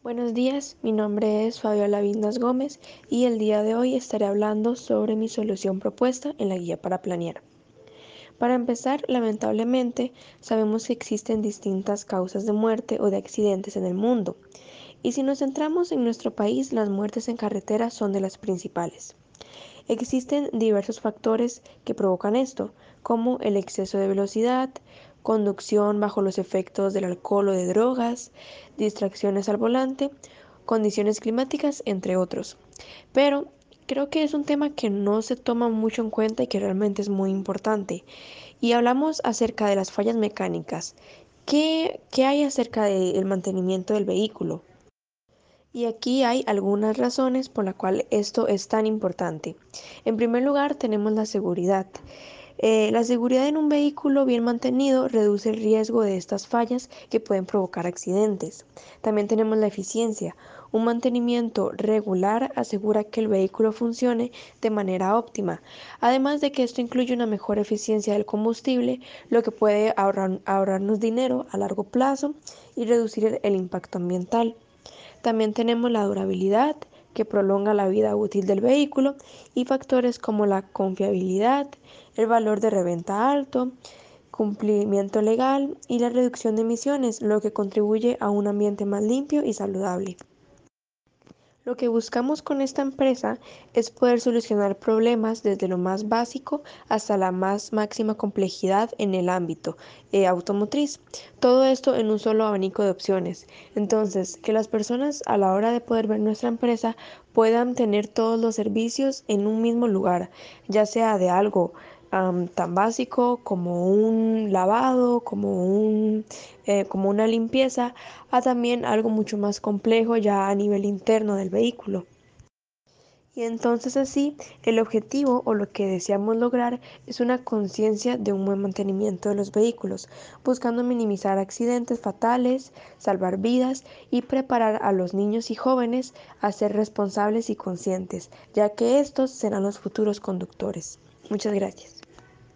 Buenos días, mi nombre es Fabiola Vindas Gómez y el día de hoy estaré hablando sobre mi solución propuesta en la guía para planear. Para empezar, lamentablemente, sabemos que existen distintas causas de muerte o de accidentes en el mundo, y si nos centramos en nuestro país, las muertes en carretera son de las principales. Existen diversos factores que provocan esto, como el exceso de velocidad, conducción bajo los efectos del alcohol o de drogas, distracciones al volante, condiciones climáticas, entre otros. Pero creo que es un tema que no se toma mucho en cuenta y que realmente es muy importante. Y hablamos acerca de las fallas mecánicas. ¿Qué hay acerca del mantenimiento del vehículo? Y aquí hay algunas razones por las cuales esto es tan importante. En primer lugar, tenemos la seguridad. La seguridad en un vehículo bien mantenido reduce el riesgo de estas fallas que pueden provocar accidentes. También tenemos la eficiencia. Un mantenimiento regular asegura que el vehículo funcione de manera óptima, además de que esto incluye una mejor eficiencia del combustible, lo que puede ahorrarnos dinero a largo plazo y reducir el impacto ambiental. También tenemos la durabilidad, que prolonga la vida útil del vehículo, y factores como la confiabilidad, el valor de reventa alto, cumplimiento legal y la reducción de emisiones, lo que contribuye a un ambiente más limpio y saludable. Lo que buscamos con esta empresa es poder solucionar problemas desde lo más básico hasta la más máxima complejidad en el ámbito automotriz. Todo esto en un solo abanico de opciones. Entonces, que las personas a la hora de poder ver nuestra empresa puedan tener todos los servicios en un mismo lugar, ya sea de algo tan básico como un lavado, como una limpieza, a también algo mucho más complejo ya a nivel interno del vehículo. Y entonces así, el objetivo o lo que deseamos lograr es una conciencia de un buen mantenimiento de los vehículos, buscando minimizar accidentes fatales, salvar vidas y preparar a los niños y jóvenes a ser responsables y conscientes, ya que estos serán los futuros conductores. Muchas gracias.